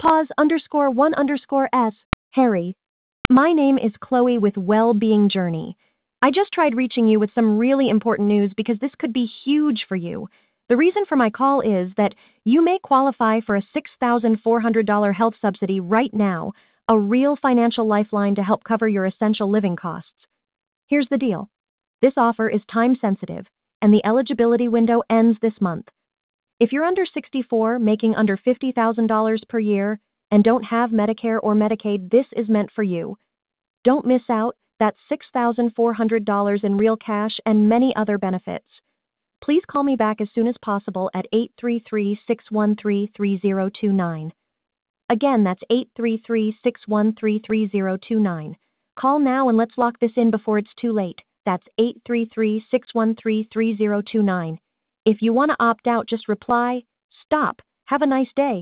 Pause _1_S. Harry. My name is Chloe with Well-Being Journey. I just tried reaching you with some really important news because this could be huge for you. The reason for my call is that you may qualify for a $6,400 health subsidy right now, a real financial lifeline to help cover your essential living costs. Here's the deal. This offer is time sensitive, and the eligibility window ends this month. If you're under 64, making under $50,000 per year, and don't have Medicare or Medicaid, this is meant for you. Don't miss out. That's $6,400 in real cash and many other benefits. Please call me back as soon as possible at 833-613-3029. Again, that's 833-613-3029. Call now and let's lock this in before it's too late. That's 833-613-3029. If you want to opt out, just reply, "Stop. Have a nice day."